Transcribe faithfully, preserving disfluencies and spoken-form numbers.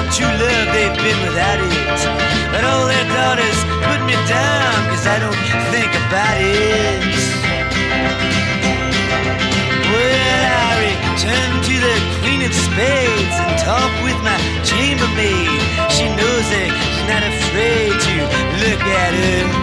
true love, they've been without it. But all their daughters put me down, cause I don't think about it. Well, I return to the Queen of Spades and talk with my chambermaid. She knows that she's not afraid to look at her.